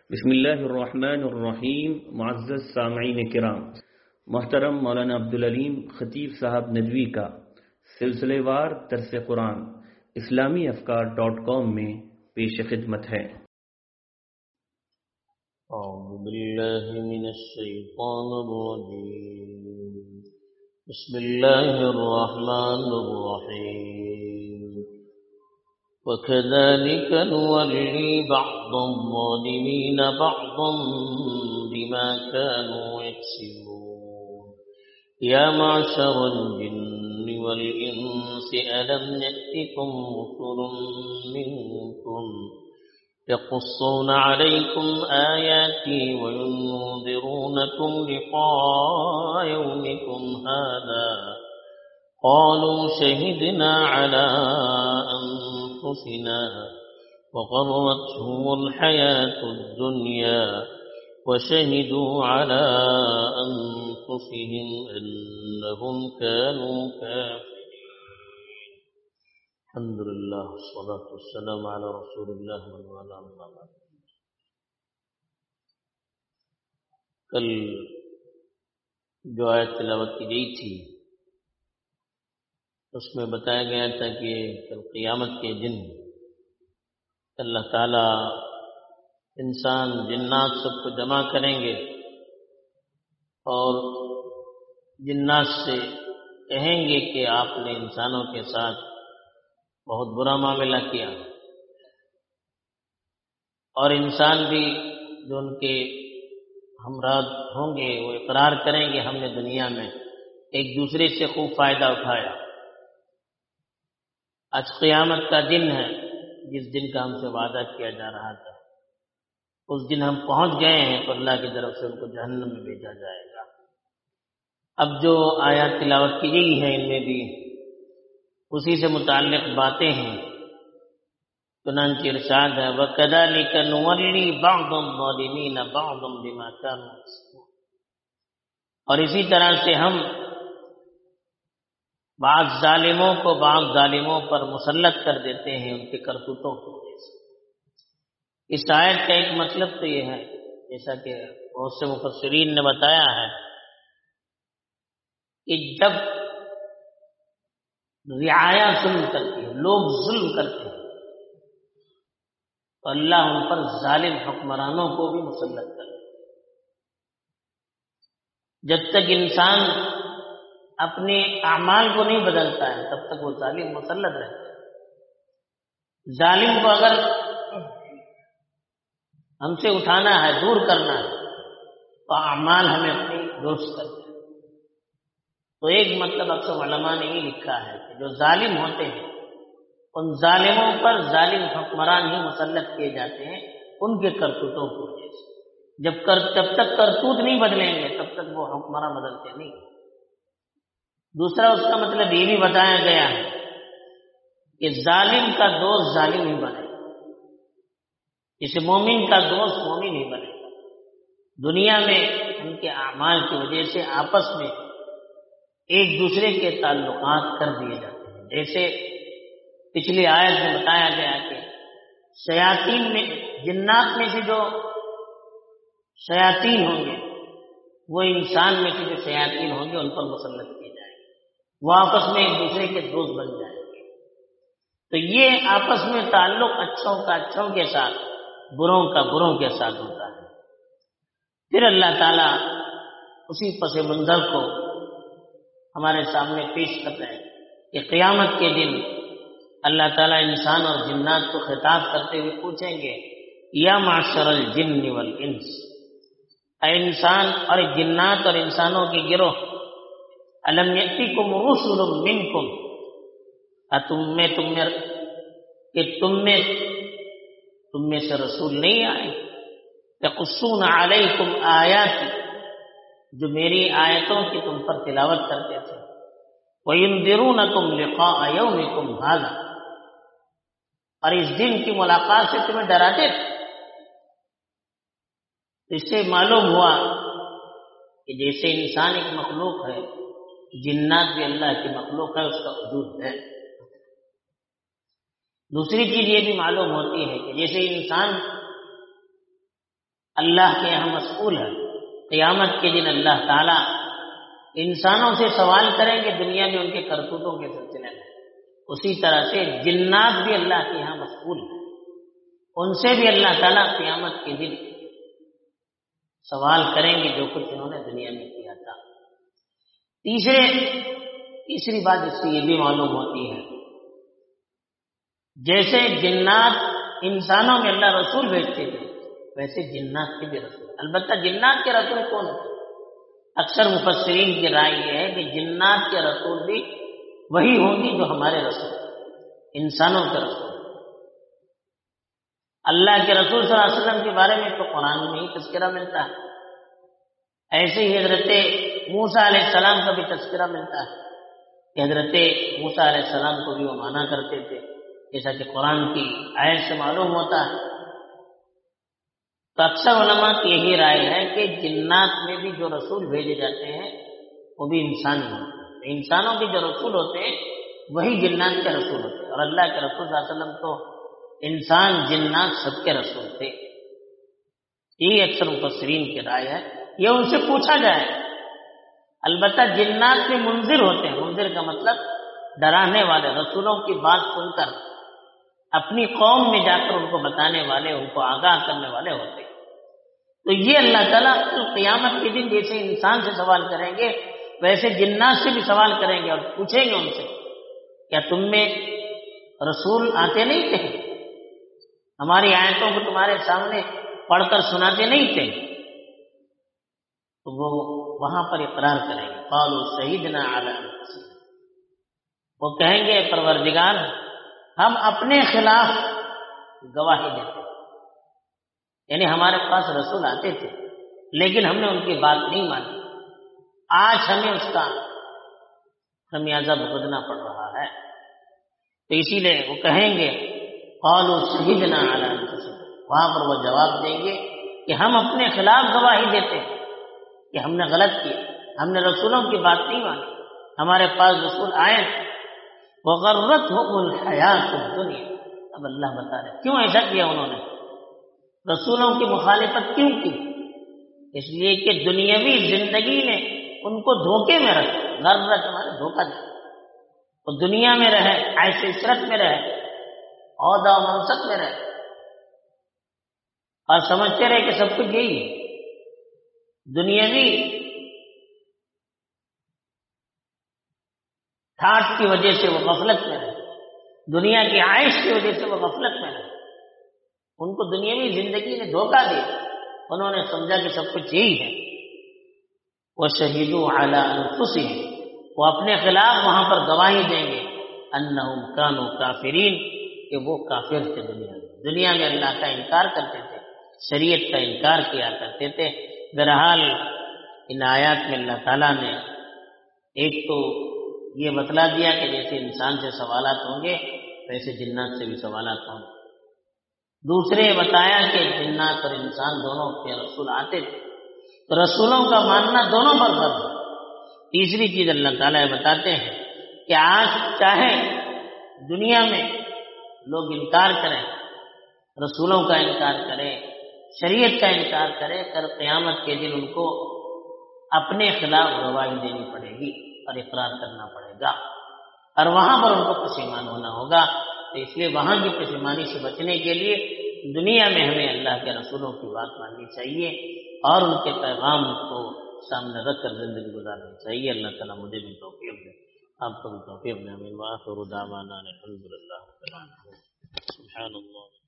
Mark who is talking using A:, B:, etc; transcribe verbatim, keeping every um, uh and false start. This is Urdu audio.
A: بسم اللہ الرحمن الرحیم. معزز سامعین کرام، محترم مولانا عبدالعلیم خطیب صاحب ندوی کا سلسلے وار درس قرآن اسلامی افکار ڈاٹ کام میں پیش خدمت ہے.
B: اعوذ باللہ من الشیطان الرجیم. بسم اللہ الرحمن الرحیم. وَكَذَلِكَ نُوَلِّي بَعْضَ الظَّالِمِينَ بَعْضًا بِمَا كَانُوا يَكْسِبُونَ. يَا مَعْشَرَ الْجِنِّ وَالْإِنسِ أَلَمْ يَأْتِكُمْ رُسُلٌ مِّنكُمْ يَقُصُّونَ عَلَيْكُمْ آيَاتِي وَيُنذِرُونَكُمْ لِقَاءَ يَوْمِكُمْ هَٰذَا قالوا شهدنا على أنفسنا وغرتهم الحياة الدنيا وشهدوا على أنفسهم أنهم كانوا كافرين. الحمد لله والصلاة والسلام على رسول الله وعلى آله وصحبه. کل جو آیت تلاوت کی گئی تھی اس میں بتایا گیا تھا کہ کل قیامت کے دن اللہ تعالیٰ انسان جنات سب کو جمع کریں گے اور جنات سے کہیں گے کہ آپ نے انسانوں کے ساتھ بہت برا معاملہ کیا، اور انسان بھی جو ان کے ہمراہ ہوں گے وہ اقرار کریں گے ہم نے دنیا میں ایک دوسرے سے خوب فائدہ اٹھایا. آج قیامت کا دن ہے جس دن کا ہم سے وعدہ کیا جا رہا تھا. اس دن ہم پہنچ گئے ہیں تو اللہ کی طرف سے ان کو جہنم میں بھیجا جائے گا. اب جو آیات تلاوت کی گئی ہیں ان میں بھی اسی سے متعلق باتیں ہیں. چنانچہ ارشاد ہے وَكَذَلِكَ نُوَلِّي بَعْضَ الظَّالِمِينَ بَعْضًا بِمَا كَانُوا يَكْسِبُونَ. اور اسی طرح سے ہم بعض ظالموں کو بعض ظالموں پر مسلط کر دیتے ہیں ان کے کرتوتوں کی وجہ سے. اس آیت کا ایک مطلب تو یہ ہے جیسا کہ بہت سے مفسرین نے بتایا ہے کہ جب رعایا ظلم کرتی ہے، لوگ ظلم کرتے ہیں، تو اللہ ان پر ظالم حکمرانوں کو بھی مسلط کرتے ہیں. جب تک انسان اپنے اعمال کو نہیں بدلتا ہے تب تک وہ ظالم مسلط رہتا ہے. ظالم کو اگر ہم سے اٹھانا ہے، دور کرنا ہے، تو اعمال ہمیں اپنی درست کرتے ہیں. تو ایک مطلب اکثر علماء نے یہ لکھا ہے کہ جو ظالم ہوتے ہیں ان ظالموں پر ظالم حکمران ہی مسلط کیے جاتے ہیں ان کے کرتوتوں کی وجہ سے. جب کر جب تک کرتوت نہیں بدلیں گے تب تک وہ حکمراں بدلتے نہیں. دوسرا اس کا مطلب یہ بھی بتایا گیا ہے کہ ظالم کا دوست ظالم ہی بنے، جسے مومن کا دوست مومن ہی بنے. دنیا میں ان کے اعمال کی وجہ سے آپس میں ایک دوسرے کے تعلقات کر دیے جاتے ہیں. جیسے پچھلی آیت میں بتایا گیا کہ شیاطین میں جنات میں سے جو شیاطین ہوں گے وہ انسان میں سے جو شیاطین ہوں گے ان پر مسلط کیے جائیں گے، وہ آپس میں ایک دوسرے کے دوست بن جائیں گے. تو یہ آپس میں تعلق اچھوں کا اچھوں کے ساتھ، بروں کا بروں کے ساتھ ہوتا ہے. پھر اللہ تعالیٰ اسی پس منظر کو ہمارے سامنے پیش کر رہے ہیں کہ قیامت کے دن اللہ تعالیٰ انسان اور جنات کو خطاب کرتے ہوئے پوچھیں گے یا معشر الجن والانس، اے انسان اور جنات اور انسانوں کے گروہ، الم یأتکم رسل منکم، تم میں تم میں کہ تم میں تم میں سے رسول نہیں آئے، یقصون علیکم آیاتی، جو میری آیتوں کی تم پر تلاوت کرتے تھے، وَيُنذِرُونَكُمْ لِقَاءَ يَوْمِكُمْ هَٰذَا، اور اس دن کی ملاقات سے تمہیں ڈراتے تھے. اس سے معلوم ہوا کہ جیسے انسان ایک مخلوق ہے، جنات بھی اللہ کی مخلوق ہے، اس کا وجود ہے. دوسری چیز یہ بھی معلوم ہوتی ہے کہ جیسے انسان اللہ کے یہاں مسئول ہے. قیامت کے دن اللہ تعالیٰ انسانوں سے سوال کریں گے دنیا میں ان کے کرتوتوں کے سلسلے میں، اسی طرح سے جنات بھی اللہ کے یہاں مسئول ہیں، ان سے بھی اللہ تعالیٰ قیامت کے دن سوال کریں گے جو کچھ انہوں نے دنیا میں کیا تھا. تیسرے تیسری بات اس سے یہ بھی معلوم ہوتی ہے، جیسے جنات انسانوں میں اللہ رسول بھیجتے تھے ویسے جنات کے بھی رسول. البتہ جنات کے رسول کون تھے؟ اکثر مفسرین کی رائے یہ ہے کہ جنات کے رسول بھی وہی ہوں گی جو ہمارے رسول، انسانوں کے رسول. اللہ کے رسول صلی اللہ علیہ وسلم کے بارے میں تو قرآن میں ہی تذکرہ ملتا ہے، ایسے ہی حضرت موسیٰ علیہ السلام کا بھی تذکرہ ملتا ہے کہ حضرت موسیٰ علیہ السلام کو بھی وہ مانا کرتے تھے، جیسا کہ قرآن کی آیت سے معلوم ہوتا ہے. تو اکثر علماء کی یہی رائے ہے کہ جنات میں بھی جو رسول بھیجے جاتے ہیں وہ بھی انسان ہی ہوتے ہیں. انسانوں کے جو رسول ہوتے ہیں وہی جنات کے رسول ہوتے ہیں، اور اللہ کے رسول صلی اللہ علیہ وسلم تو انسان جنات سب کے رسول تھے. یہ اکثر مفسرین کی رائے ہے. یہ ان سے پوچھا جائے. البتہ جنات میں منذر ہوتے ہیں، منذر کا مطلب ڈرانے والے، رسولوں کی بات سن کر اپنی قوم میں جا کر ان کو بتانے والے، ان کو آگاہ کرنے والے ہوتے ہیں. تو یہ اللہ تعالیٰ قیامت کے دن جیسے انسان سے سوال کریں گے ویسے جنات سے بھی سوال کریں گے اور پوچھیں گے ان سے، کیا تم میں رسول آتے نہیں تھے؟ ہماری آیتوں کو تمہارے سامنے پڑھ کر سناتے نہیں تھے؟ تو وہ وہاں پر اقرار کریں گے. قالوا شہدنا علی انفسنا، وہ کہیں گے پروردگار ہم اپنے خلاف گواہی دیتے، یعنی ہمارے پاس رسول آتے تھے لیکن ہم نے ان کی بات نہیں مانی، آج ہمیں اس کا خمیازہ بھگتنا پڑ رہا ہے. تو اسی لیے وہ کہیں گے قالوا شہدنا علی انفسنا، وہاں پر وہ جواب دیں گے کہ ہم اپنے خلاف گواہی دیتے ہیں کہ ہم نے غلط کیا، ہم نے رسولوں کی بات نہیں مانی، ہمارے پاس رسول آئے وغرتهم الحیات الدنیا. اب اللہ بتا رہے کیوں ایسا کیا انہوں نے، رسولوں کی مخالفت کیوں کی؟ اس لیے کہ دنیاوی زندگی نے ان کو دھوکے میں رکھا. غرت ہمارے دھوکہ دیا، وہ دنیا میں رہے، عیش عشرت میں رہے، عہدہ و منصب میں رہے اور سمجھتے رہے کہ سب کچھ یہی ہے. دنیاوی ٹھاٹ کی وجہ سے وہ غفلت میں رہے، دنیا کی عائش کی وجہ سے وہ غفلت میں رہے. ان کو دنیاوی زندگی نے دھوکہ دیا، انہوں نے سمجھا کہ سب کچھ یہی ہے. وَشَهِدُوا عَلَىٰ أَنفُسِهِمْ، وہ اپنے خلاف وہاں پر گواہی دیں گے أَنَّهُمْ كَانُوا كَافِرِينَ، کہ وہ کافر تھے. دنیا میں دنیا میں اللہ کا انکار کرتے تھے، شریعت کا انکار کیا کرتے تھے. بہرحال ان آیات میں اللہ تعالیٰ نے ایک تو یہ بتلا دیا کہ جیسے انسان سے سوالات ہوں گے ویسے جنات سے بھی سوالات ہوں گے. دوسرے بتایا کہ جنات اور انسان دونوں کے رسول آتے تھے، تو رسولوں کا ماننا دونوں پر فرض ہے. تیسری چیز اللہ تعالیٰ بتاتے ہیں کہ آج چاہے دنیا میں لوگ انکار کریں، رسولوں کا انکار کریں، شریعت کا انکار کرے، کر قیامت کے دن ان کو اپنے خلاف گواہی دینی پڑے گی اور اقرار کرنا پڑے گا، اور وہاں پر ان کو پشیمان ہونا ہوگا. تو اس لیے وہاں کی پشیمانی سے بچنے کے لیے دنیا میں ہمیں اللہ کے رسولوں کی بات ماننی چاہیے اور ان کے پیغام کو سامنے رکھ کر زندگی گزارنی چاہیے. اللہ تعالیٰ مجھے بھی توفیق دے، آپ کو بھی توفیق دے. آمین. وآخر دعوانا الحمد للہ. سبحان اللہ.